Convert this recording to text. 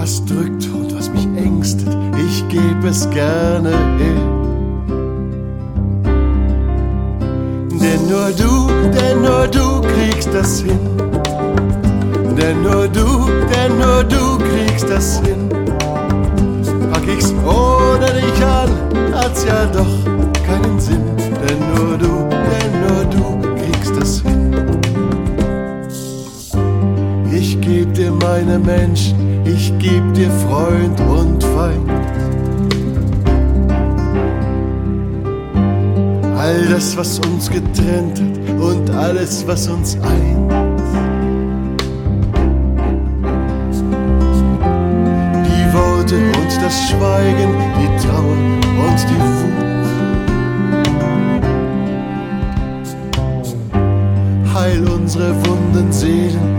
was drückt und was mich ängstet, ich geb es gerne her. Denn nur du kriegst das hin. Denn nur du kriegst das hin. Pack ich's ohne dich an, hat's ja doch keinen Sinn. Denn nur du kriegst das hin. Ich geb dir meine Menschen, ich geb dir Freund und Feind. All das, was uns getrennt hat und alles, was uns eint. Die Worte und das Schweigen, die Trauer und die Wut. Heil unsere wunden Seelen